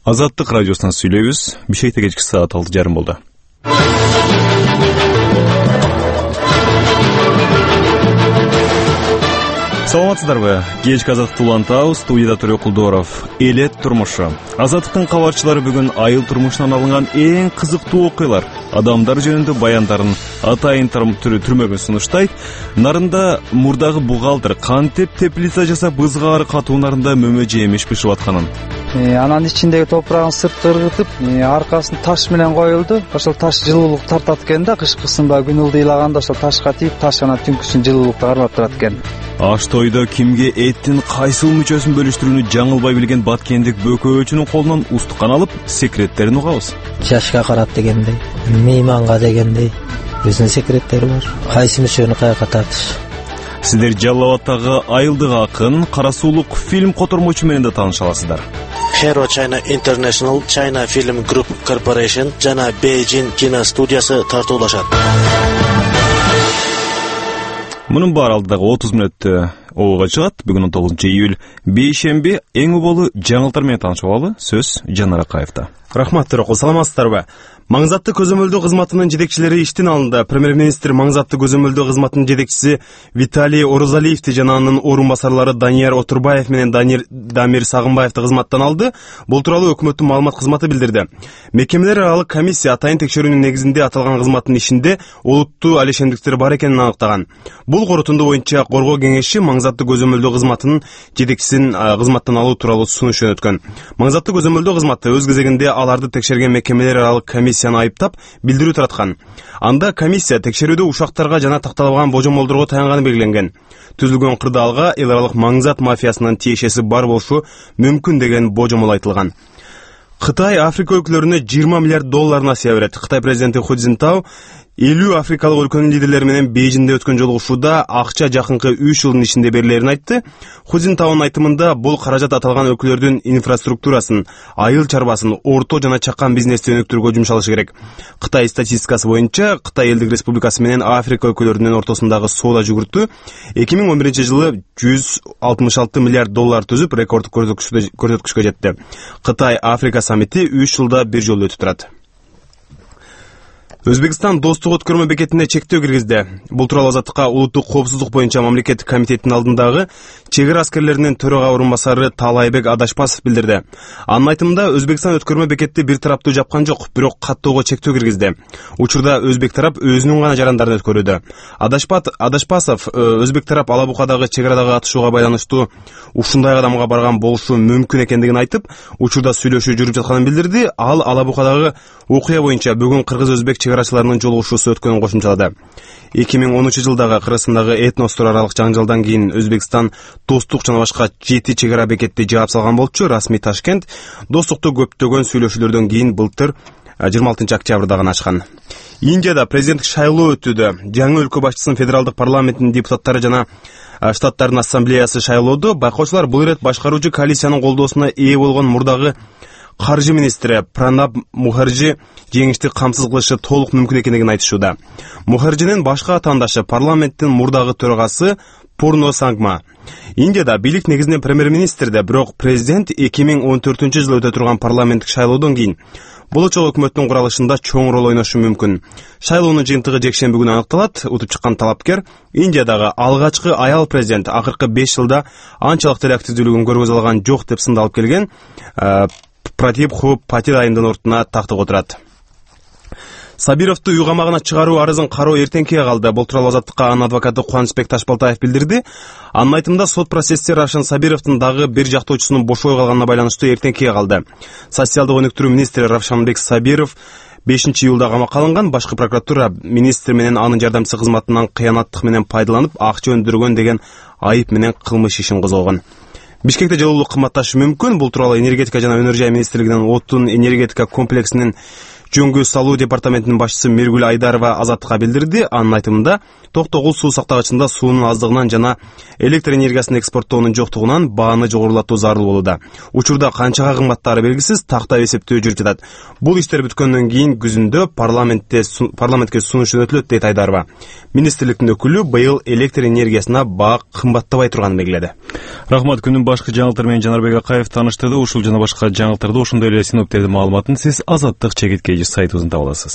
Азаттык радиосунан сүйлөйбүз. Бишкекте кечки саат 6:30 болду. Саламатсыздарбы? Кечки Азаттыкты улантабыз. Студияда Төрө Кулдоров. Элет турмушу. Азаттыктын кабарчылары бүгүн айыл турмушунан алынган эң кызыктуу окуялар, адамдар жөнүндө баяндарын атайын түрмөгүн сунуштайт. Нарында мурдагы бухгалтер кантип теплица жасап ызгаары катуу нарында мөмө жемиш бышып атканын, анан ичиндеги топурагын сыртка ыргытып, аркасын таш менен коюлду. Ошол таш жылуулук тартат экен да, кышкысын баягы күн ылдыйлаганда ошол ташка тийип, таш анан түнкүсүн жылуулукту кармап турат экен. Аш тойдо кимге эттин кайсыл мүчөсүн бөлүштүрүүнү жаңылбай билген баткендик бөкөөчүнүн колунан устукан алып, секреттерин угабыз. Жашка карап дегендей, мейманга дегендей өзүнүн секреттери бар. Кайсы мүчөнү каяка тартыш. Сиздер Жалал Абадтагы айылдык акын, кара суулук фильм котормочу менен да тааныша аласыздар. Hero China International China Film Group Corporation жана Beijing кино студиясы тартуулашат. Мунун баары алдыдагы 30 мүнөттө оога чыгат. Бүгүн 19 июль бейшемби. Эң убалуу жаңылыктар менен таанышып алалы. Сөз Жанар Акаевда. Рахмат Төрөкул, саламатсыздарбы? Маңзатты көзөмөлдөө кызматынын жетекчилери иштин алынды. Премьер-министр маңзатты көзөмөлдөө кызматынын жетекчиси Виталий Орозалиевди жана анын орун басарлары Данияр Отурбаев менен Дамир Сагынбаевди кызматтан алды. Бул тууралуу өкмөттүн маалымат кызматы билдирди. Мекемелер аралык комиссия атайын текшерүүнүн негизинде аталган кызматтын ишинде олуттуу алешендиктер бар экенин аныктаган. Бул корутунду боюнча коргоо кеңеши маңзатты көзөмөлдөө кызматынын жетекчисин кызматтан алуу тууралуу сунуш жөнөткөн. Маңзатты көзөмөлдөө кызматы өз кезегинде аларды текшерген мекемелер аралык комиссияны айыптап билдирүү тараткан. Анда комиссия текшерүүдө ушактарга жана такталган божомолдорго таянганы белгиленген. Түзүлгөн кырдаалга эл аралык маңзат мафиясынын тиешеси бар болушу мүмкүн деген божомол айтылган. Кытай Африка өлкөлөрүнө 20 миллиард доллар насыя берет. Кытай президенти Ху Цзинтау 50 африкалык өлкөнүн лидерлери менен Бейжиңде өткөн жолугушууда акча жакынкы 3 жылдын ичинде берилерин айтты. Ху Цзинтаунун айтымында бул каражат аталган өлкөлөрдүн инфраструктурасын, айыл чарбасын, орто жана чакан бизнести өнүктүрүүгө жумшалышы керек. Кытай статистикасы боюнча Кытай Элдик Республикасы менен Африка өлкөлөрүнүн ортосундагы соода жүгүртүү 2011 жылы 166 миллиард доллар түзүп, рекорддук көрсөткүчкө жетти. Кытай Африка саммити 3 жылда бир жолу өтүп турат. Өзбекстан достук өткөрмө бекетине чектөө киргизди. Бул тууралуу Азаттыкка улуттук коопсуздук боюнча мамлекеттик комитеттин алдындагы чек ара аскерлеринин төрага орун басары Таалайбек Адашпасов билдирди. Анын айтымында Өзбекстан өткөрмө бекетти бир тараптуу жапкан жок, бирок каттоого чектөө киргизди. Учурда өзбек тарап өзүнүн гана жарандарын өткөрүүдө. Адашпасов өзбек тарап Ала Букадагы чек арадагы атышууга байланыштуу ушундай кадамга барган болушу мүмкүн экендигин айтып, учурда сүйлөшүү жүрүп жатканын билдирди. Ал Ала Букадагы окуя боюнча бүгүн кыргыз-өзбек чек арачыларынын жолугушуусу өткөнүн кошумчалады. 2013 жылдагы Кыргызстандагы этностор аралык жаңжалдан кийин Өзбекстан достук жана башка 7 чек ара бекетти жаап салган болчу. Расмий Ташкент достукту көптөгөн сүйлөшүүлөрдөн кийин былтыр 26 октябрда гана ачкан. Индияда президенттик шайлоо өтүүдө. Жаңы өлкө башчысын федералдык парламенттин депутаттары жана штаттардын ассамблеясы шайлоодо. Байкоочулар бул ирет башкаруучу коалициянын колдоосуна ээ болгон мурдагы каржы министри Пранаб Мухарджи жеңишти камсыз кылышы толук мүмкүн экендигин айтышууда. Мухарджинин башка атаандашы парламенттин мурдагы төрагасы Пурно Сангма. Индияда бийлик негизинен премьер-министрде, бирок президент 2014 жылы өтө турган парламенттик шайлоодон кийин болочок өкмөттүн куралышында чоң роль ойношу мүмкүн. Шайлоонун жыйынтыгы жекшемби күнү аныкталат. Утуп чыккан талапкер Индиядагы алгачкы аял президент, акыркы 5 жылда анчалык деле активдүүлүгүн көргөзө алган жок деп сындалып келген Пратип Патил айымдын ордуна тактыга отурат. Сабировду үй камагына чыгаруу арызын кароо эртеңкиге калды. Бул тууралуу Азаттыкка анын адвокаты Кубанычбек Ташбалтаев билдирди. Анын айтымында сот процесси Рашын Сабировдун дагы бир жактоочусунун бошой калганына байланыштуу эртеңкиге калды. Социалдык өнүктүрүү министри Равшанбек Сабиров 5 июлда камакка алынган. Башкы прокуратура министр менен анын жардамчысы кызматынан кыянаттык менен пайдаланып акча өндүргөн деген айып менен кылмыш ишин козгогон. Бишкекте жылуулук кымбатташы мүмкүн. Бул тууралуу энергетика жана өнөр жай министрлигинин Оттун энергетика комплексинин Жөнгө салуу департаментинин башчысы Миргүл Айдарова Азаттыкка билдирди. Анын айтымында Токтогул суу сактагычында суунун аздыгынан жана электр энергиясын экспорттоонун жоктугунан бааны жогорулатуу зарыл болууда. Учурда канчага кымбаттары белгисиз, тактап эсептөө жүрүп жатат. Бул иштер бүткөндөн кийин күзүндө парламентке сунуш жөнөтүлөт дейт Айдарова. Министрликтин өкүлү быйыл электр энергиясына баа кымбаттабай турганын белгиледи. Рахмат. Күнүн башкы жаңылыктары менен Жанарбек Акаев тааныштырды. Ушул жана башка жаңылыктарды, ошондой эле синоптиктердин маалыматын сиз Азаттык чегиткейи сайтыбыздан таба аласыз.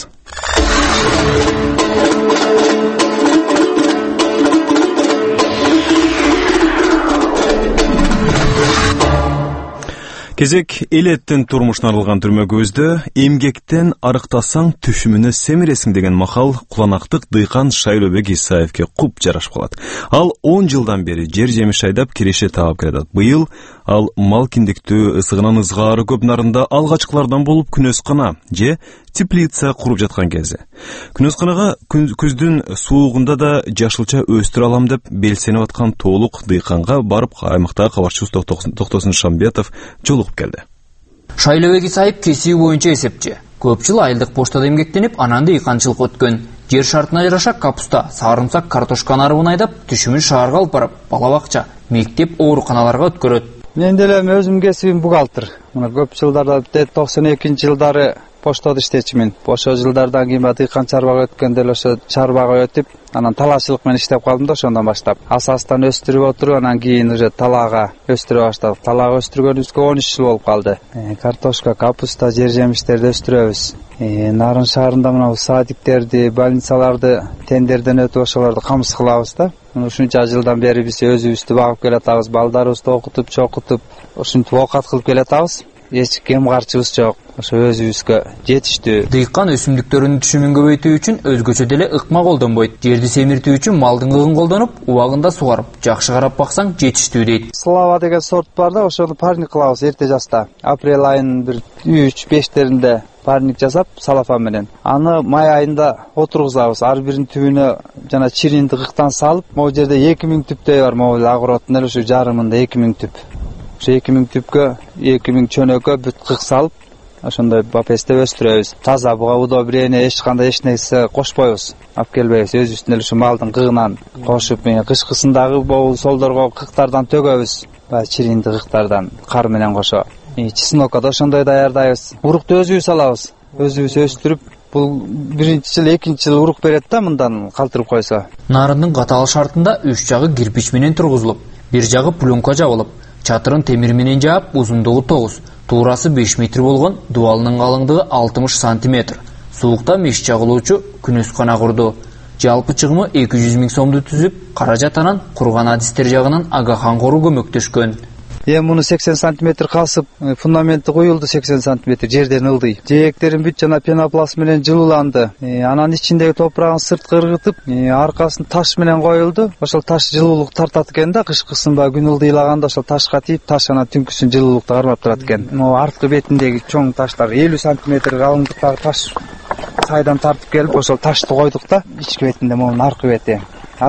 Кезек элеттин турмушуна арылган түрмө көздө, эмгектен арыктасаң түшүмүнө семиресиң деген макал куланактык дыйкан Шайлообек Исаевке куп жарашып калат. Ал 10 жылдан бери жер жемиш айдап киреше таап келет. Быйыл ал мал киндиктүү, ысыгынан ызгаары көп нарында алгачкылардан болуп күнөскана же теплица куруп жаткан кезде. Күнөсканага күздүн суугунда да жашылча өстүрө алам деп белсенип аткан тоолук дыйканга барып аймактагы кабарчыбыз Токтосун Шамбетов жолугуп келди. Шайлообек Исаев кесиби боюнча эсепчи. Көп жыл айылдык поштада эмгектенип, анан дыйканчылык өткөн. Жер шартына жараша капуста, сарымсак, картошка нарыбын айдап, түшүмүн шаарга алып барып, бала бакча, мектеп, ооруканаларга өткөрөт. Мен деле өзүм кесибим бухгалтер. Мына көп жылдарда 92-жылдары поштада иштечимин. Ошо жылдардан кийин дыйкан чарбага өткөндө эле ошо чарбага өтүп, анан талаачылык менен иштеп калдым да ошондон баштап. Асастан өстүрүп отуруп, анан кийин уже талаага өстүрө баштадык. Талаага өстүргөнүбүзгө 13 жыл болуп калды. Картошка, капуста, жер жемиштерди өстүрөбүз. Нарын шаарында мына садиктерди, больницаларды тендерден өтүп ошолорду камсыз кылабыз да. Ушунча жылдан бери биз өзүбүздү багып келатабыз, балдарыбызды окутуп, чокутуп, ушинтип оокат кылып келатабыз. Эч кем карчыбыз жок. Ошо өзүбүзгө жетиштүү. Дыйкан өсүмдүктөрүнүн түшүмүн көбөйтүү үчүн өзгөчө деле ыкма колдонбойт. Жерди семиртүү үчүн малдын ыгын колдонуп, убагында сугарып, жакшы карап баксаң жетиштүү дейт. Слава деген сорт бар да, ошону парник кылабыз эрте жашта. Апрель айынын бир 3-5-теринде парник жасап, салафан менен. Аны май айында отургузабыз. Ар биринин түбүнө жана чиринди ыктан салып, могу жерде 2000 түптөй бар, могу агороттун эле ушу жарымында 2000 түп. Ошо 2000 түпкө 2000 чөнөккө бүт кык салып, ошондой бапесте өстүрөбүз. Таза буга удобрение, эч кандай эч нерсе кошпойбуз. Алып келбейбиз. Өзүбүздүн эле ушу малдын кыгынан кошуп, кышкысындагы могу солдорго кыктардан төгөбүз. Баягы чиринди кыктардан кар менен кошо. Чеснокко ошондой даярдайбыз. Урукту өзүбүз алабыз. Өзүбүз өстүрүп, бул биринчи жыл, экинчи жыл урук берет да, мындан калтырып койсо. Нарындын катаал шартында 3 жагы кирпич менен тургузулуп, бир жагы пленка жабылып, чатырын темир менен жаап, узундугу 9, туурасы 5 метр болгон, дубалынын калыңдыгы 60 сантиметр. Суукта меш чагылуучу күнөскана курду. Жалпы чыгымы 200 000 сомду түзүп, каражат анан курган адистер жагынан Агахан Кору көмөктөшкөн. Муну 80 сантиметр касып, фундаменти куюлду 80 сантиметр, жерден ылдый. Жээктерин бүт жана пенопласт менен жылууланды. Анан ичиндеги топурагын сырткы ыргытып, аркасын таш менен коюлду. Ошол таш жылуулук тартат экен да, кышкысын баягы күн ылдыйлаганда ошол ташка тийип, таш анан түнкүсүн жылуулукту кармап турат экен. Могу арткы бетиндеги чоң таштар 50 сантиметр калыңдыктагы таш сайдан тартып келип, ошол ташты койдук да, ички бетинде могу аркы бети.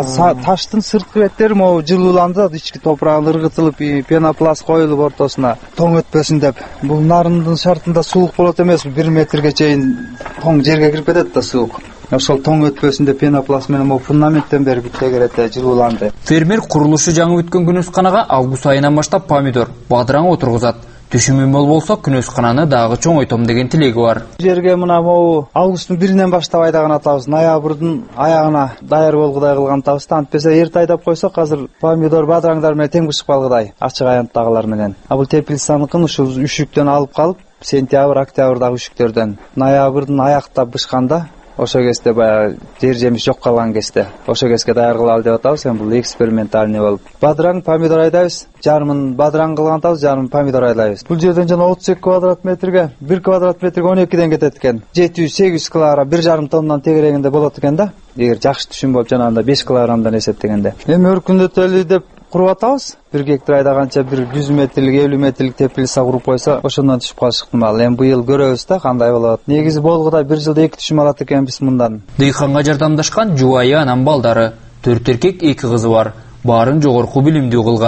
Таштын сырткы беттери могу жылууланды, ички топурагы ыргытылып, пенопласт коюлуп ортосуна тоң өтпөсүн деп. Бул нарындын шартында суук болот эмес, 1 метрге чейин тоң жерге кирип кетет да суук. Ошол тоң өтпөсүн деп пенопласт менен могу фундаменттен бери бүт тегерете жылууланды. Фермер курулушу жаңы бүткөн күнөсканага август айынан баштап помидор, бадыраң отургузат. Түшүмү мол болсо күнөскананы дагы чоңойтом деген тилеги бар. Жерге мына могу августтун 1-инен баштап айдаган атабыз. Ноябрдын аягына даяр болгудай кылган атабыз. Антпесе эрте айдап койсок, азыр помидор, бадыраңдар менен тең бышып калгыдай, ачык аянттагылар менен. Бул теплицаныкын ушул үшүктөн алып калып, сентябрь, октябрдагы үшүктөрдөн, ноябрдын аяктап бышканда, ошо кезде баягы жер жемиш жок калган кезде, ошо кезде даяр кылалы деп атабыз. Бул экспериментальный болуп. Бадыраң, помидор айдайбыз. Жарымын бадыраң кылган атабыз, жарымын помидор айдайбыз. Бул жерден жана 32 квадрат метрге, 1 квадрат метрге 12ден кетет экен. 700-800 килограмм, 1,5 тоннан тегерегинде болот экен да. Эгер жакшы түшүм болуп жанагында 5 килограммдан эсептегенде. Эми өркүндөтөлү деп куруп атабыз. 1 гектар айдаганча бир 100 метрлик, 50 метрлик теплица куруп койсо, ошондон түшүп калышы ыктымал. Эми быйыл көрөбүз да кандай болот. Негизи болгудай 1 жылда 2 түшүм алат экенбиз мындан. Дыйканга жардамдашкан жубайы анан балдары, 4 эркек 2 кызы бар. Баарын жогорку билимдүү кылган.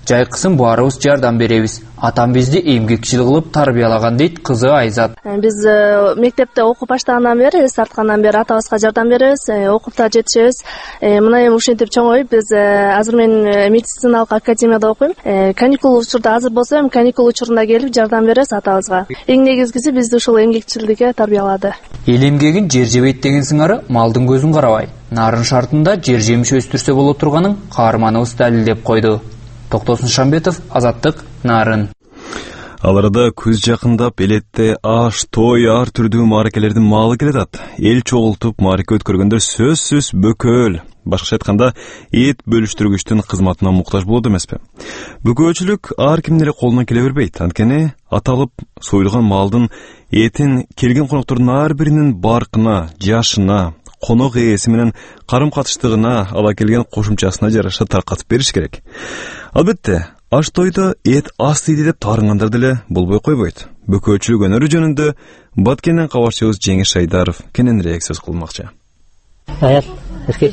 Жайкысын баарыбыз жардам беребиз. Атам бизди эмгекчил кылып тарбиялаган дейт кызы Айзат. Биз мектепте окуп баштагандан бери, эс тарткандан бери атабызга жардам беребиз, окуп да жетишебиз. Мына эми ушинтип чоңоюп, биз азыр мен медициналык академияда окуйм. Каникул учурда азыр болсо, эми каникул учурунда келип жардам беребиз атабызга. Эң негизгиси бизди ушул эмгекчилдикке тарбиялады. Эл эмгегин жер жебейт деген сыңары малдын көзүн карабай. Нарын шартында жер жемиш өстүрсө боло турганын каарманыбыз далилдеп койду. Токтосун Шамбетов, Азаттык, Нарын. Ал арада көз жакындап элетте аш, той, ар түрдүү мааракелердин маалы келатат. Эл чогултуп маараке өткөргөндөр сөзсүз бөкөл. Башкача айтканда, эт бөлүштүргүчтүн кызматына муктаж болот эмеспи? Бөкөлчүлүк ар кимдин эле колунан келе бербейт. Анткени аталып союлган малдын этин келген коноктордун ар биринин баркына, жашына, конок ээси менен карым-катыштыгына, ала келген кошумчасына жараша таркатып бериш керек. Албетте, аш тойдо эт аз тийди деп таарынгандар деле болбой койбойт. Бөкөлчүлүк өнөрү жөнүндө Баткенден кабарчыбыз Жеңиш Шайдаров кененирээк сөз кылмакчы. Аял, эркек.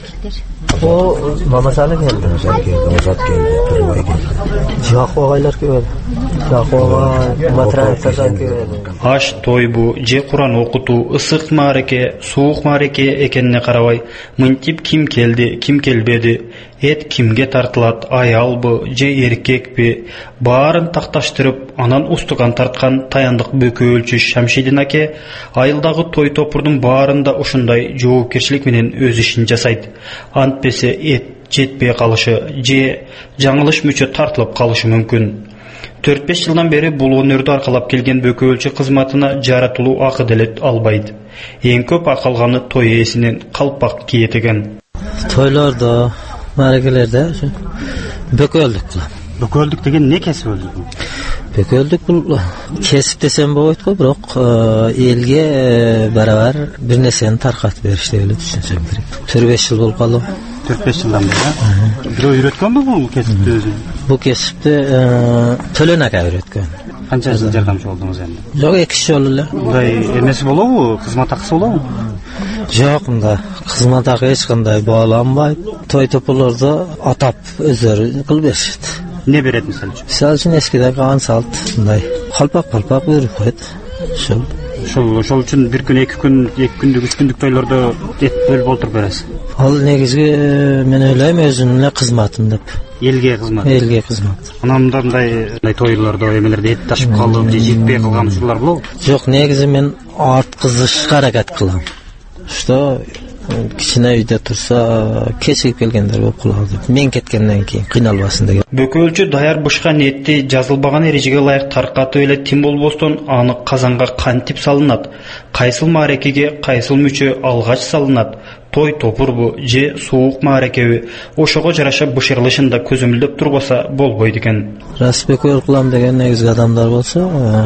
О, мамасалы келди. Озат келди, Турбай келди. Жакып агайлар келди. Жакып матранцадан келди. Аш той бу, же Куран окутуу, ысык маараке, суук маараке экенине карабай, мынтип ким келди, ким келбеди, эт кимге тартылат, аялбы, же эркекпи, баарын такташтырып, анан устуган тарткан таяндык бөкөлчү Шамшидин аке айылдагы той топурдун баарында ушундай жоопкерчилик менен өз ишин жасайт. Антпесе эт жетпей калышы, же жаңылыш мүчө тартылып калышы мүмкүн. 4-5 жылдан бери бул өнөрдү аркалап келген бөкөлчү кызматына жаратылуу акы деле албайт. Эң көп акы алганы той ээсинен калпак кийет экен. Тойлордо, мааракелерде бөкөлдүк кылам. Бөкөлдүк деген не кесип өзү? Бөкөлдүк бул кесип десем болбойт го, бирок элге барабар бир нерсени таркатып бериш деп эле түшүнсөм керек. 4-5 жыл болуп калды. 4-5 жылдан бери. Бирөө үйрөткөнбү бул кесипти өзү? Бул кесипти Төлөн ака үйрөткөн. Канча жыл жардамчы болдуңуз энди? Жок, 2 жыл эле. Мындай эмеси болобу? Кызмат акысы болобу? Жок, мында кызмат акы эч кандай бааланбайт. Той тополордо атап өздөрү кылып беришет. Не берет мисалы үчүн? Мисалы үчүн эскиде калган салт мындай калпак берип коет. Ошол үчүн бир күн, 2 күн, 2 күндүк, 3 күндүк тойлордо эт бөлүп олтуруп бересиз. Ал негизги мен ойлойм өзүнүн эле кызматым деп. Элге кызмат. Элге кызмат. Анан мындай тойлордо эмелерде эт ташып калып, же жетпей калган учурлар болобу? Жок, негизи мен арткызышка аракет кылам. Что кичине үйдө турса кечигип келгендер болуп калат деп. Мен кеткенден кийин кыйналбасын деген. Бөкөлчү даяр бышкан этти жазылбаган эрежеге ылайык таркатып эле тим болбостон аны казанга кантип салынат? Кайсыл мааракеге кайсыл мүчө алгач салынат? Той топурбу же суук мааракеби? Ошого жараша бышырылышын да көзөмөлдөп турбаса болбойт экен. Рас бөкөл кылам деген негизги адамдар болсо,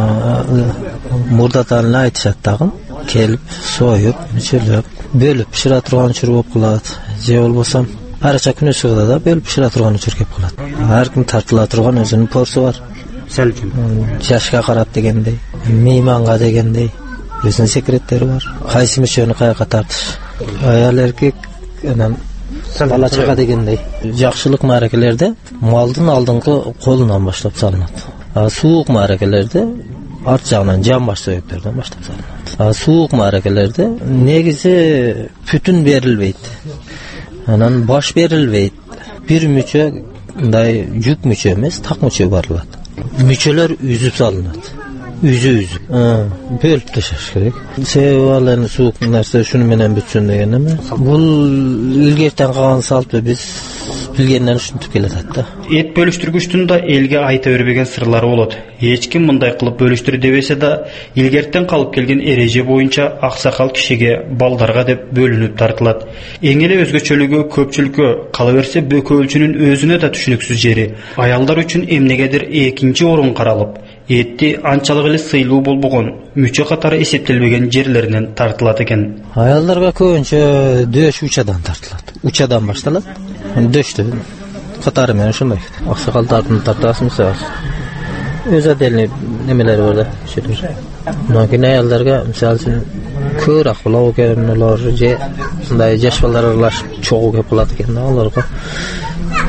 мурдатан эле айтышат дагы. Келип, союп, мүчөлөп, бөлүп пишира турган учур болуп калат. Же болбосо арача күнү чыгда да бөлүп пишира турган учур келип калат. Ар ким тартыла турган өзүнүн порсу бар. Сел үчүн. Жашка карап дегендей, мейманга дегендей өзүнүн секреттери бар. Кайсы мүчөнү каяка тартыш. Аял эркек анан бала чага дегендей. Жакшылык мааракелерде малдын алдыңкы колунан баштап салынат. Суук мааракелерде арт жагынан жан баш сөйөктөрдөн баштап салынат. Суук мааракелерде негизи бүтүн берилбейт. Анан баш берилбейт. Бир мүчө мындай жүк мүчө эмес, так мүчө барылат. Мүчөлөр үзүп салынат. Үзү. Бөлүп ташаш керек. Себеби ал эми суук нерсе шуну менен бүтсүн деген эме. Бул илгертен калган салтты биз билгенден ушинтип келатат да. Эт бөлүштүргүчтүн да элге айта бербеген сырлары болот. Эч ким мындай кылып бөлүштүр дебесе да, илгертен калып келген эреже боюнча аксакал кишиге, балдарга деп бөлүнүп тартылат. Эң эле өзгөчөлүгү көпчүлүккө кала берсе бөкөлчүнүн өзүнө да түшүнүксүз жери. Аялдар үчүн эмнегедир экинчи орун каралып, этти анчалык эле сыйлуу болбогон, мүчө катары эсептелбеген жерлеринен тартылат экен. Аялдарга көбүнчө дөш учадан тартылат. Учадан башталат. Дөштү катары менен ошондой. Аксакалдардын тартасың мисалы. Өз отдельный немелери бар да. Мынакей аялдарга мисалы көбүрөөк болобу экен, алар же мындай жаш балдар аралашып чогуу кеп калат экен, аларга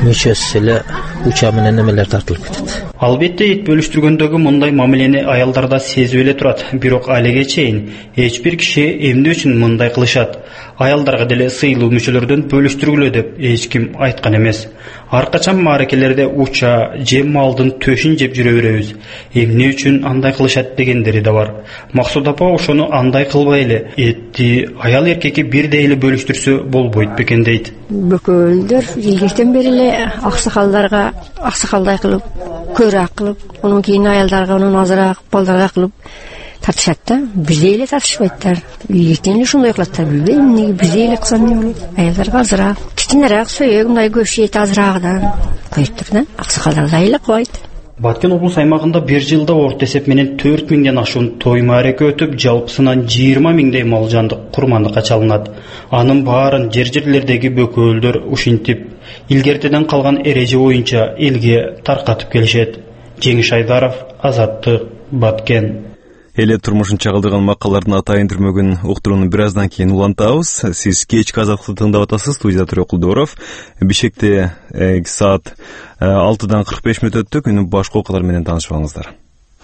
мүчөсү эле уча менен немелер тартылып кетет. Албетте эт бөлүштүргөндөгү мындай мамилени аялдарда сезип эле турат, бирок алеге чейин эч бир киши эмне үчүн мындай кылышат, аялдарга деле сыйлуу мүчөлөрдөн бөлүштүргүлө деп эч ким айткан эмес. Ар качан мааракелерде уча же малдын төшүн жеп жүрө беребиз. Эмне үчүн андай кылышат дегендери да бар. Максут апа ошону андай кылбай эле этти аял эркекке бирдей эле бөлүштүрсө болбойт бекен дейт. Бөкөлдөр илгертен бери эле аксакалдарга аксакалдай кылып, көбүрөөк кылып, анан кийин аялдарга анан азыраак, балдарга кылып тартышат да. Бирдей эле тартышпайттар. Илгертен эле ошондой кылаттар. Билбейм эмнеге бирдей эле кылса эмне болот. Аялдарга азыраак, кичинерээк сөйөк, мындай көш эт азыраагыдан коюптур да. Аксакалдар эле кылбайт. Баткен облус аймагында бир жылда орто эсеп менен 4000ден ашуун той маареке өтүп, жалпысынан 20.000дей мал жандык курмандыкка чалынат. Анын баарын жерлердеги бөкөлдөр ушинтип илгертеден калган эреже боюнча элге таркатып келишет. Жеңиш Айдаров, Азаттык, Баткен. Эле турмушун чагылдырган макаллардын атайын түрмөгүн уктурууну бир аздан кийин улантабыз. Сиз кечки азаттыкты тыңдап атасыз. Студияда Төрөкулдоров. Бишкекте саат 6:45 өттү. Күнүн башкы окуялары менен таанышып алыңыздар.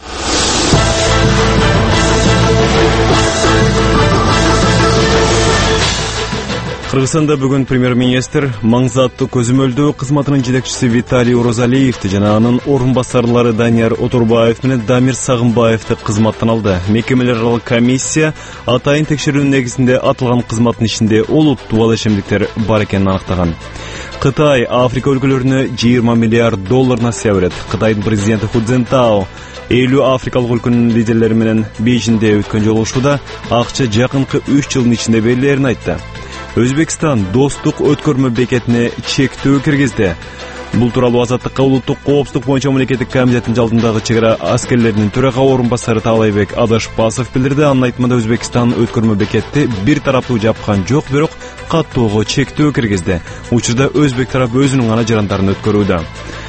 Кыргызстанда бүгүн премьер-министр маңзаттуу көзөмөлдөө кызматынын жетекчиси Виталий Урозалиевди жана анын орун басарлары Данияр Отурбаев менен Дамир Сагынбаевди кызматтан алды. Мекемелер аралык комиссия атайын текшерүүнүн негизинде атылган кызматтын ичинде олуттуу ал ишемдиктер бар экенин аныктаган. Кытай Африка өлкөлөрүнө 20 миллиард доллар насыя берет. Кытайдын президенти Ху Цзинтао 50 африкалык өлкөнүн лидерлери менен Бейжиңде өткөн жолугушууда акча жакынкы 3 жылдын ичинде берилерин айтты. Өзбекстан достук өткөрмө бекетине чектөө киргизди. Бул тууралуу Азаттыкка улуттук коопсуздук боюнча мамлекеттик комитеттин алдындагы чек ара аскерлеринин төрага орун басары Таалайбек Адашпасов билдирди. Анын айтымында Өзбекстан өткөрмө бекетти бир тараптуу жапкан жок, бирок каттоого чектөө киргизди. Учурда өзбек тарапы өзүнүн гана жарандарын өткөрүүдө.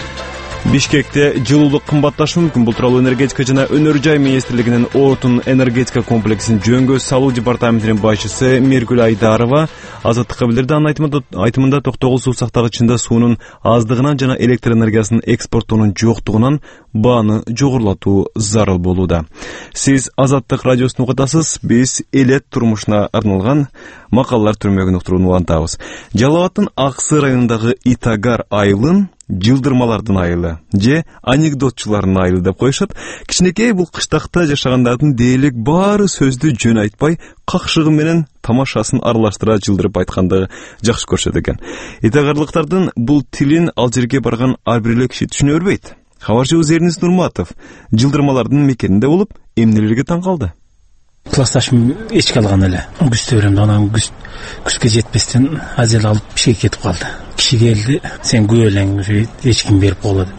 Бишкекте жылуулук кымбатташы мүмкүн. Бул тууралуу энергетика жана өнөр жай министрлигинин отун энергетика комплексин жөнгө салуу департаментинин башчысы Миргүл Айдарова Азаттыкка билдирди. Анын айтымында токтогул суу сактагычында суунун аздыгынан жана электр энергиясынын экспорттоонун жоктугунан бааны жогорулатуу зарыл болууда. Сиз Азаттык радиосун угатасыз. Биз элет турмушуна арналган макалалар түрмөгүн уктурууну улантабыз. Жалал Абадтын Аксы районундагы Итагар айылын жылдырмалардын айылы же анекдотчулардын айылы деп коюшат. Кичинекей бул кыштакта жашагандардын дээрлик баары сөздү жөн айтпай, какшыгы менен тамашасын аралаштыра жылдырып айтканды жакшы көрүшөт экен. Итагарлыктардын бул тилин ал жерге барган ар бир эле киши түшүнө бербейт. Кабарчыбыз Эрнис Нурматов жылдырмалардын мекенинде болуп, эмнелерге таң калды? Классташым эчке алган эле. Күздө беремди, анан күзгө жетпестен азел алып ишке кетип калды. Киши келди, сен көп элең, эч ким берип болду.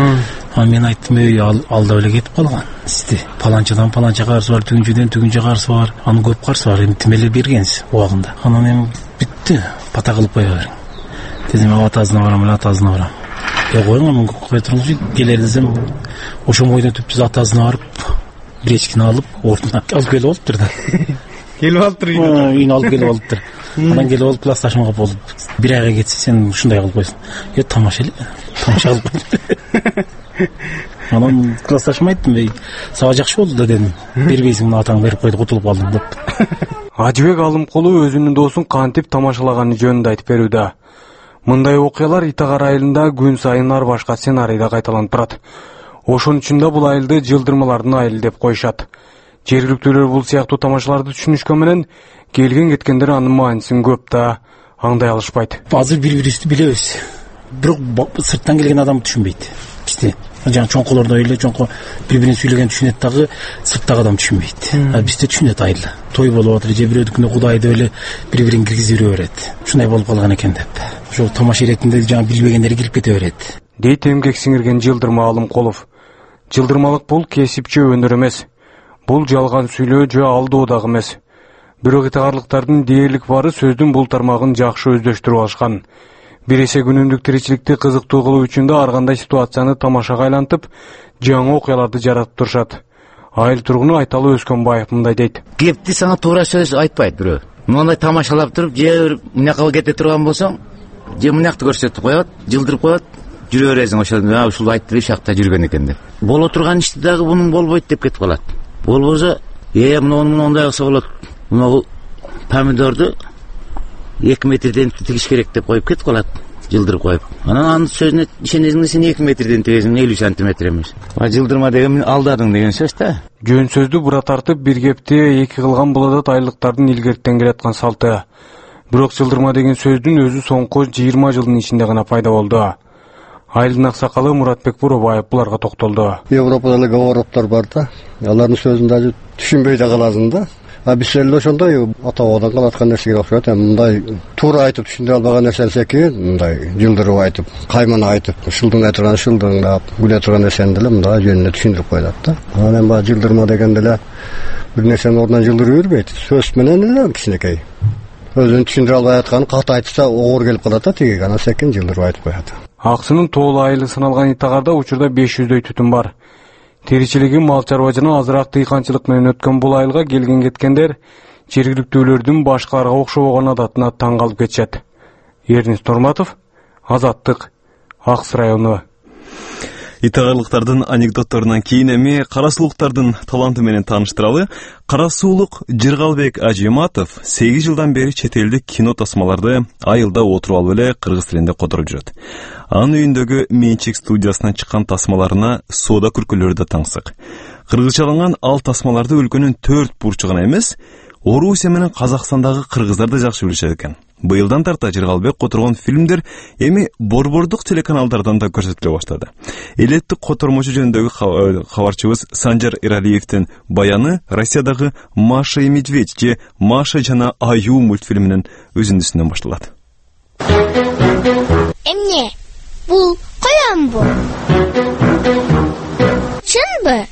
Мен айттым, алда эле кетип калган. Сизди паланчадан паланча карсы бар, түгүнчөдөн карсы бар. Аны көп карсы бар, эми тимеле бергенсиз убагында. Анан эми бүттү, пата кылып кое бериң. Дедим, атазына барам, атазына барам. Коюңар, мен кое тургузу, келер десем, ошол бойдон түптүз атазына барып, бир эчкини алып, ордуна алып келип алыптыр да. Келип алыптыр үйүнө алып келип алыптыр. Анан келип алып классташымга болуп, бир айга кетсе сен ушундай кылып койсуң. Тамаша эле. Тамаша кылып. Анан классташыма айттым, сага жакшы болду да дедим. Бербейсиң, мына атаң берип койду, кутулуп калдым деп. Ажыбек Алымкулу өзүнүн досун кантип тамашалаганы жөнүндө айтып берүүдө. Мындай окуялар Итагар айылында күн сайын ар башка сценарийде кайталанып турат. Ошон үчүн да бул айылды жылдырмалардын айылы деп коюшат. Жергиликтүүлөр бул сыяктуу тамашаларды түшүнүшкөн менен келген кеткендер анын маанисин көп да аңдай алышпайт. Азыр бири-бирибизди билебиз. Бирок сырттан келген адам түшүнбөйт. Бизди жаңы чоңколордой эле чоңко бири-бирин сүйлөгөн түшүнөт дагы, сырттагы адам түшүнбөйт. Бизде түшүнөт айылда. Той болуп атыр, же бирөөдүкүнө Кудай деп эле бири-бирин киргизип жүрө берет. Ушундай болуп калган экен деп. Ошол тамаша иретинде жаңы билбегендери кирип кете берет. Дейт эмгек сиңирген жылдырма Алымкулов. Жылдырмалык бул кесипчи өнөр эмес. Бул жалган сүйлөө же алдоо дагы эмес. Бирок итагарлыктардын дээрлик бары сөздүн бул тармагын жакшы өздөштүрүп алышкан. Бир эсе күнүмдүк тиричиликти кызыктуу кылуу үчүн да ар кандай ситуацияны тамашага айлантып, жаңы окуяларды жаратып турушат. Айыл тургуну Айталы Өскөнбаев мындай дейт. Кепти сага туура сөз айтпайт бирөө. Мындай тамашалап туруп, же мынакка кете турган болсоң, же мынакты көрсөтүп коет, жылдырып коет, жүрө бересиң ошол ушул айтты иш жакта жүргөн экен деп. Боло турган ишти дагы бунун болбойт деп кетип калат. Болбосо, муну мындай кылса болот. Мына помидорду 2 метрден тигиш керек деп коюп кетип калат, жылдырып коюп. Анан анын сөзүнө ишенесиң, сен 2 метрден тигесиң, 50 сантиметр эмес. Жылдырма деген алдадың деген сөз да. Жөн сөздү бура тартып, бир кепти эки кылган булат айлыктардын илгертен келаткан салты. Бирок жылдырма деген сөздүн өзү соңку 20 жылдын ичинде гана пайда болду. Айылдын аксакалы Муратбек Буробаев буларга токтолду. Европада эле говороптор бар да. Алардын сөзүн да түшүнбөй да каласың да. Биз эле ошондой ата-бабадан калаткан нерсеге окшойт. Мындай туура айтып түшүндүрө албаган нерсеки, мындай жылдырып айтып, каймана айтып, шылдыңдай турган шылдыңдап, күлө турган нерсени деле мындай жөнүнө түшүндүрүп коет да. Анан баягы жылдырма деген деле бир нерсени ордунан жылдырып бербейт. Сөз менен эле кичинекей. Өзүн түшүндүрө албай атканын кат айтса оор келип калат да, тиги анан секин жылдырып айтып коет. Аксынын тоолу айылы сыналган Итагарда учурда 500дөй түтүн бар. Теричилиги мал чарба жана азыраак дыйканчылык менен өткөн бул айылга келген кеткендер жергиликтүүлөрдүн башкаларга окшобогон адатына таң калып кетишет. Эрнис Нурматов, Азаттык, Акс району. Итагарлыктардын анекдотторунан кийин эми кара суулуктардын таланты менен тааныштыралы. Кара суулук Жыргалбек Ажиматов 8 жылдан бери чет элдик кино тасмаларды айылда отуруп алып эле кыргыз тилинде которуп жүрөт. Анын үйүндөгү менчик студиясынан чыккан тасмаларына соода күркөлөрү да таңсык. Кыргызчаланган ал тасмаларды өлкөнүн 4 бурчугуна эмес, Орусия менен Казакстандагы кыргыздар да жакшы билишет экен. Быйылдан тарта Жыргалбек которгон фильмдер эми борбордук телеканалдардан да көрсөтүлө баштады. Элеттик котормочу жөнүндөгү кабарчыбыз Санжар Иралиевдин баяны Россиядагы Маша и Медведь же Маша жана Аю мультфильминин үзүндүсүнөн башталат. Эмне? Бул коёмбу? Чынбы?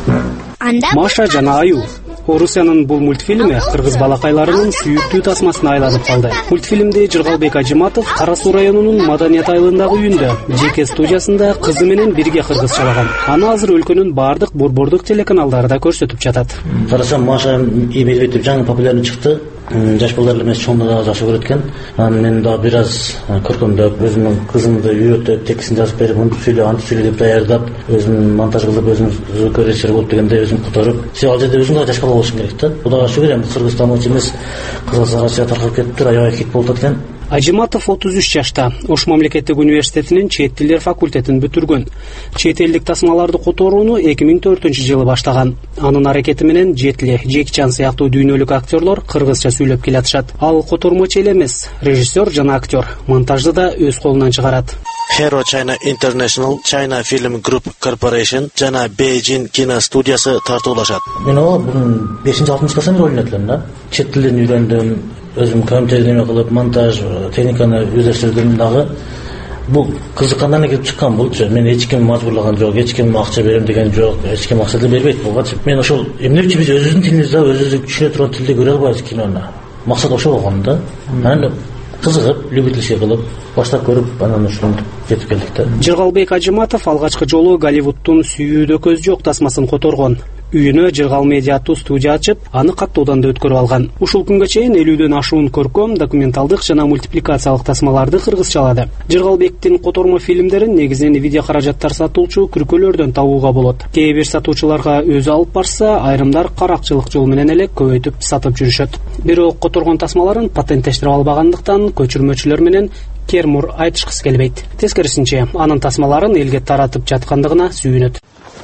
Маша жана Аю. Орусиянын бул мультфильми кыргыз балакайларынын сүйүктүү тасмасына айланып калды. Мультфильмди Жыргалбек Ажиматов Кара Суу районунун Маданият айылындагы үйүндө жеке студиясында кызы менен бирге кыргызчалаган. Аны азыр өлкөнүн бардык борбордук телеканалдарында көрсөтүп жатат. Карасам Маша и Медведь деп жаңы популярный чыкты. Жаш балдар эмес, чоңдор да жакшы көрөт экен. Анан мен да бир аз көркөмдөп, өзүмдүн кызымды үйрөтүп, текстин жазып берип, мынтип сүйлө, антип сүйлө деп даярдап, өзүм монтаж кылып, өзүм звукорежиссер болуп дегенде өзүм которуп, сен ал жерде өзүң да жаш бала болушуң керек да. Кудайга шүгүр, эми Кыргызстан эмес, Казакстан, Россия таркалып кетиптир, аябай хит болуп аткан. Ажиматов 33 жашта, Ош мамлекеттик университетинин чет тилдер факультетин бүтүргөн. Чет элдик тасмаларды которууну 2004-жылы баштаган. Анын аракети менен Жетли, Жекчан сыяктуу дүйнөлүк актерлор кыргызча сүйлөп келатышат. Ал котормочу эле эмес, режиссер жана актер, монтажды да өз колунан чыгарат. Hero China International China Film Group Corporation жана Beijing кино студиясы тартуулашат. Мен бунун 5-6 классында ойнойт элем да. Чет тилин үйрөндүм. Өзүм компьютерден кылып, монтаж, техниканы өздөштүрдүм дагы. Бул кызыккандан келип чыккан болчу. Мен эч ким мажбурлаган жок, эч ким акча берем деген жок, эч ким акча бербейт булгачы. Мен ошол эмне үчүн биз өзүбүздүн тилибизде, өзүбүз түшүнө турган тилде көрө албайбыз кинону. Максат ошол болгон да. Анан кызыгып, любительский кылып, баштап көрүп, анан ушинтип жетип келдик да. Жыргалбек Ажиматов алгачкы жолу Голливудтун сүйүүдө көз жок тасмасын которгон. Үйүнө Жыргал медиа аттуу студия ачып, аны каттоодан да өткөрүп алган. Ушул күнгө чейин 50дөн ашуун көркөм, документалдык жана мультипликациялык тасмаларды кыргызчалады. Жыргалбектин котормо фильмдерин негизинен видео каражаттар сатуучу күркөлөрдөн табууга болот. Кээ бир сатуучуларга өзү алып барса, айрымдар каракчылык жол менен эле көбөйтүп сатып жүрүшөт. Бирок которгон тасмаларын патенттештирип албагандыктан көчүрмөчүлөр менен кермур айтышкысы келбейт. Тескерисинче, анын тасмаларын элге таратып жаткандыгына сүйүнөт.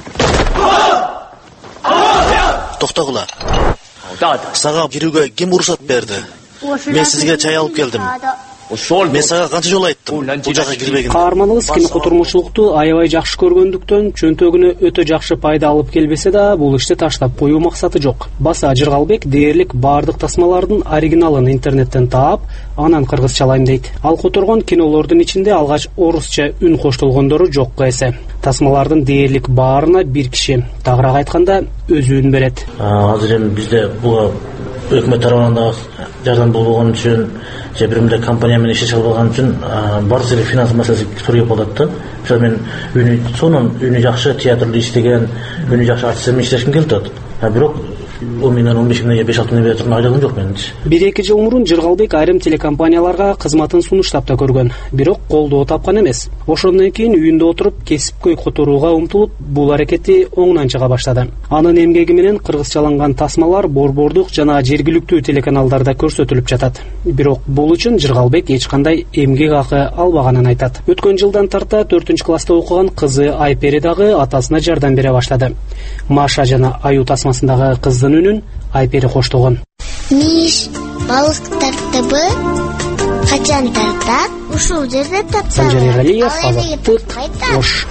Токтогула. Сага кирүүгө ким уруксат берди? Мен сизге чай алып келдим. Мен сага канча жолу айттым, бул жакка кирбегин. Каарманыбыз кинокотурмучулукту аябай жакшы көргөндүктөн чөнтөгүнө өтө жакшы пайда алып келбесе да, бул ишти таштап коюу максаты жок. Баса Жыргалбек дээрлик бардык тасмалардын оригиналын интернеттен таап, анан кыргызчалайм дейт. Ал которгон кинолордун ичинде алгач орусча үн коштолгондору жокко эсе. Тасмалардын дээрлик баарына бир киши, тагыраак айтканда, өзү үн берет. Азыр эми бизде бул өкмөт тарабынан жардам болгон үчүн, же бир мындай компания менен иштеше албаган үчүн бардык жерде финанс маселеси келип калат да. Ошо мен үнү жакшы театрда иштеген, үнү жакшы артист менен иштешим келип атат. Бирок 10 миңден 15 миңге 5-6 миңге турган айлагым жок менин. 1-2 жыл мурун Жыргалбек айрым телекомпанияларга кызматын сунуштап да көргөн, бирок колдоо тапкан эмес. Ошондон кийин үйүндө отуруп кесипкөй которууга умтулуп, бул аракети оңунан чыга баштады. Анын эмгеги менен кыргызчаланган тасмалар борбордук жана жергиликтүү телеканалдарда көрсөтүлүп жатат. Бирок бул үчүн Жыргалбек эч кандай эмгек акы албаганын айтат. Өткөн жылдан тарта 4-класста окуган кызы Айпери дагы атасына жардам бере баштады. Маша жана Аю тасмасындагы кыздын үнүн Айпери коштогон. Миш, балык тартыбы качан тартат? Ушул жерде тартат. Санжар Эралиев, Азаттык, Ош.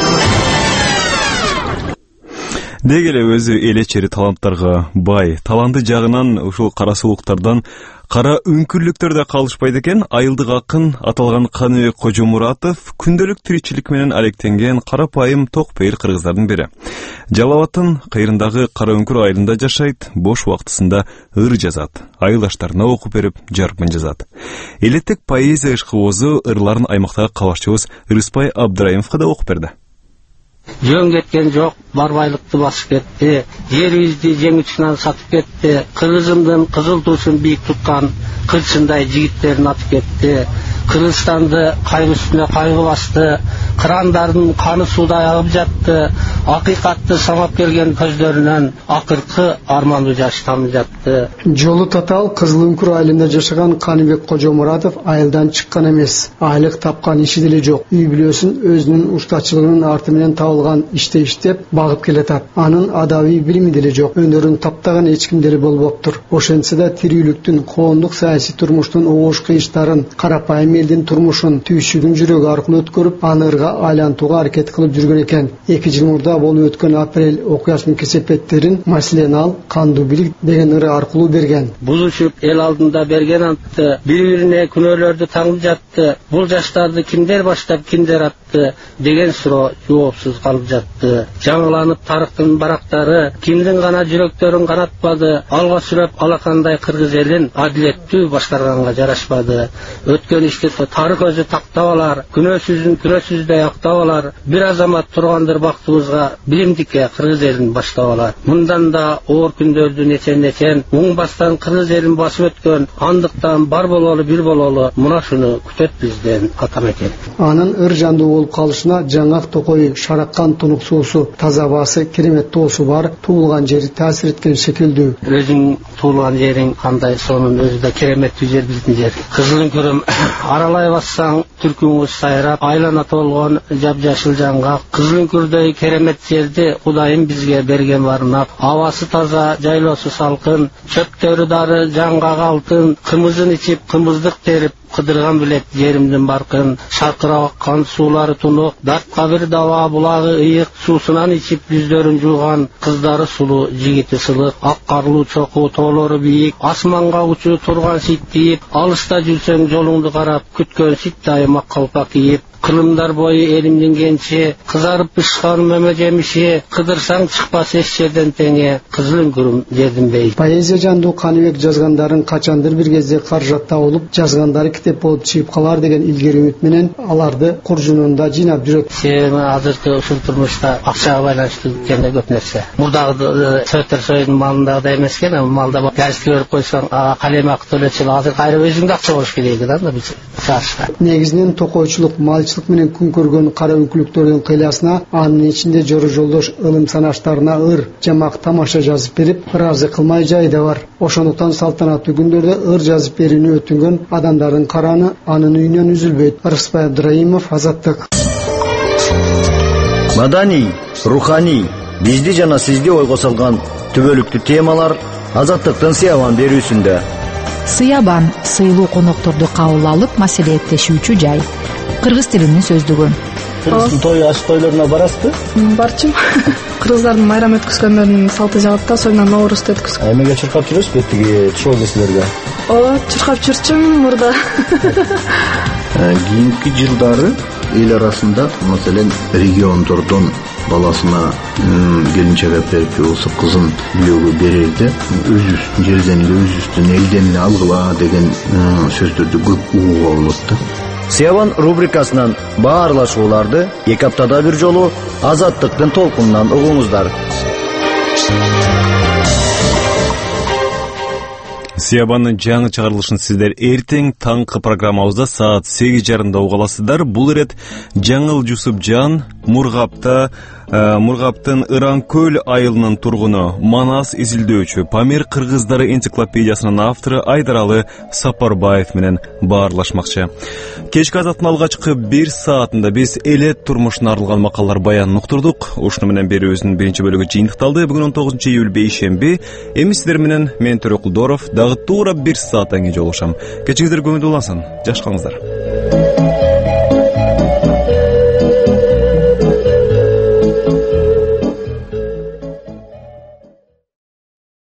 Деги эле өзү элечери таланттарга бай, таланты жагынан ушул кара сулуктардан кара үңкүрлүктөрдө калышпайт экен. Айылдык акын аталган Каныбек Кожомуратов күндөлүк тиричилик менен алектенген карапайым токпейил кыргыздардын бири. Жалал Абадтын кайрындагы Кара Үңкүр айылында жашайт, бош убактысында ыр жазат, айылдаштарына окуп берип, жарбын жазат. Элеттик поэзия ышкыбозу ырларын аймактагы кабарчыбыз Рыспай Абдраимовго да окуп берди. Жөн кеткен жок, бар байлыкты басып кетти. Жерибизди жеңүүчүнөн сатып кетти. Кыргызымдын кызыл туусун бийик туткан кылчындай жигиттерин атып кетти. Кыргызстанды кайгы үстүнө кайгы басты. Кырандардын каны сууда агып жатты. Акыйкатты самап келген көздөрүнөн акыркы армандуу жаш тамып жатты. Жолу татал Кызыл Үңкүр айылында жашаган Каныбек Кожомуратов айылдан чыккан эмес. Айлык тапкан иши деле жок. Үй бүлөсүн өзүнүн устачылыгынын арты менен табылган иште иштеп багып келатат. Анын адабий билими деле жок. Өнөрүн таптаган эч ким деле болбоптур. Ошентсе да тирүүлүктүн, коомдук саясий турмуштун оош кыйыштарын, карапайым элдин турмушун түйшүгүн жүрөгү аркылуу өткөрүп, аны ырга айлантууга аракет кылып жүргөн экен. 2 жыл мурда болуп өткөн апрель окуясынын кесепеттерин маселен ал кандуу билик деген ыры аркылуу берген. Бузушуп эл алдында берген антты, бири-бирине күнөөлөрдү таңып жатты. Бул жаштарды кимдер баштап, кимдер атты деген суроо жоопсуз калып жатты. Жаңыланып тарыктын барактары, кимдин гана жүрөктөрүн канатпады. Алга сүрөп алакандай кыргыз элин адилеттүү башкарганга жарашпады. Өткөн ишти тарых өзү тактап алар, күнөөсүзүн күнөөсүздөй актап алар. Бир азамат тургандыр бактыбызга, билимдикке кыргыз элин баштап алар. Мындан да оор күндөрдү нечен оңбастан кыргыз элин басып өткөн, андыктан бар бололу бир бололу мына шуну күтөт бизден атам экен. Анын ыр жандуу болуп калышына жаңак токой, шараккан тунук суусу, таза абасы, керемет тоосу бар, туулган жери таасир эткен шекилдүү. Өзүң туулган жериң кандай, сонун өзү да кереметтүү жер биздин жер. Кызыл Үңкүрүм аралай бассаң түркүңүз сайрап, айлана толгон жапжашыл жаңгак. Кызыл Үңкүрдөй керемет жерди Кудайым бизге берген барынап. Абасы таза, жайлоосу салкын, чөптөрү дары, жаңгак алтын, кымызын ичип, кымыздык терип кыдырган билет жеримдин баркын. Шаркырап аккан суулары тунук, дартка бир даба булагы ыйык, суусунан ичип жүздөрүн жууган. Кыздары сулуу, жигити сылык, ак карлуу чоку, тоолору бийик, асманга учуу турган ситтейип, алыста жүрсөң жолуңду карап, күткөн ситтайым ак калпак кийип. Кылымдар бою элимдин кенчи, кызарып бышкан мөмө жемиши, кыдырсаң чыкпас эч жерден теңе, Кызыл Үңкүрүм жердин бейи. Поэзия жандуу Каныбек жазгандарын качандыр бир кезде каржатта болуп, жазгандары китеп болуп чыгып калар деген илгери үмүт менен аларды куржунунда жыйнап жүрөт. Себеби азыркы ушул турмушта акчага байланыштуу экен көп нерсе. Мурдагы Сөтөр Союдун малындагыдай эмес экен, малда газетке берип койсоң, калем акы төлөчү, азыр кайра өзүңдө акча болуш керек да биз чарышта. Негизинен токойчулук, малчылык менен күн көргөн кара үңкүрлүктөрдүн кыйласына, анын ичинде жору жолдош ылым санаштарына ыр, жамак, тамаша жазып берип, ыраазы кылмай жай да бар. Ошондуктан салтанаттуу күндөрдө ыр жазып берүүнү өтүнгөн адамдардын караны анын үйүнөн үзүлбөйт. Рыспай Абдраимов, Азаттык. Маданий, руханий, бизди жана сизди ойго салган түбөлүктүү темалар Азаттыктын Сыябан берүүсүндө. Сыябан сыйлуу конокторду кабыл алып маселеттешүүчү жай. Кыргыз тилинин сөздүгү. Кыргыздын той аш тойлоруна барасызбы? Барчым. Кыргыздардын майрам өткөзгөндөрүнүн салты жагат да, союна Ноорузду өткөзгөн. Эмеге чуркап жүрөсүзбү беттиги чоо кесилерге? Ооба, чуркап жүрчүм мурда. Кийинки жылдары эл арасында, маселен, региондордон баласына келинчек берип, болсо кызын күйөөгө берерде өзүбүздүн жерден эле, өзүбүздүн элден эле алгыла деген сөздөрдү көп угууга болот да. Сыябан рубрикасынан баарлашууларды 2 аптада бир жолу Азаттыктын толкунунан угуңуздар. Сиябанын жаңы чыгарылышын сиздер эртең таңкы программабызда саат 8:30 уга аласыздар. Бул ирет Жаңыл Жусупжан Мургаптын Ыранкөл айылынын тургуну, Манас изилдөөчү, Памир кыргыздары энциклопедиясынын автору Айдаралы Сапарбаев менен баарлашмакчы. Кечки азаттын алгачкы 1 саатында биз элет турмушуна арналган макалалар баянын уктурдук. Ушуну менен берүүбүздүн биринчи бөлүгү жыйынтыкталды. Бүгүн 19 июль бейшемби. Эми сиздер менен мен Төрөкулдоров дагы туура 1 сааттан кийин жолугушам. Кечиңиздер көңүлдүү улансын. Жаш калыңыздар.